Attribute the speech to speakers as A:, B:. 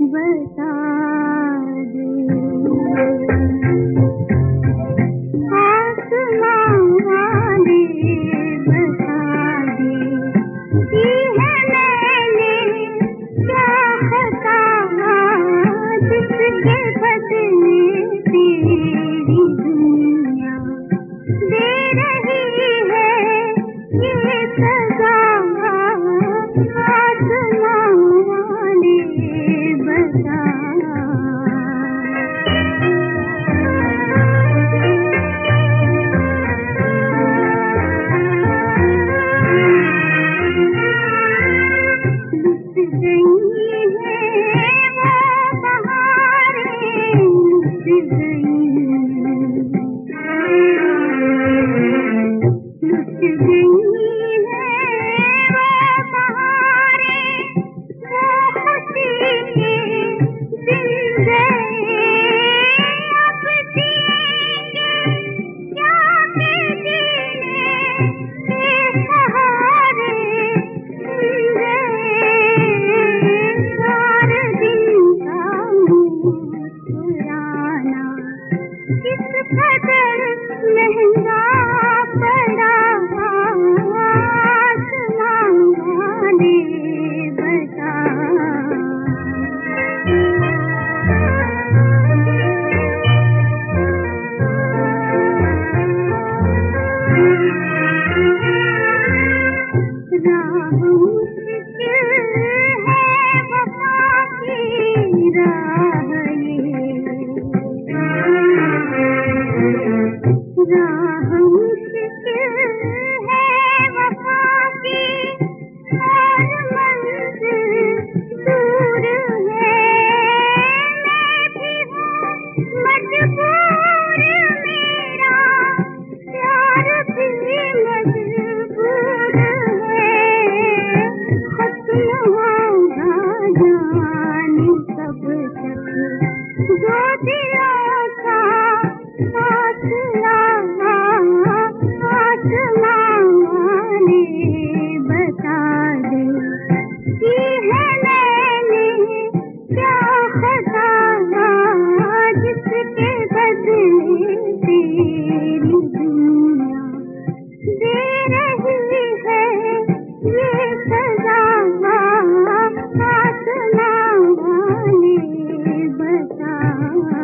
A: बता दे। आसमां वाले बता दे कि है मैंने क्या खता जिसके बदले तेरी दुनिया दे रही है ये सजा। आसमां वाले बता महंगा पड़ा आसमां वाले बता। राह मुश्किल है वफा की राह ये, राह मुश्किल है वफा की और मंजिल दूर है। मैं भी हूँ मजबूर, मेरा प्यार भी मजबूर है। खत्म होगा जाने कब तक जो दिलों का फासला। आसमां वाले बता दे कि है मैंने क्या खता जिसके बदले तेरी दुनिया दे रही है ये सजा। आसमां वाले बता।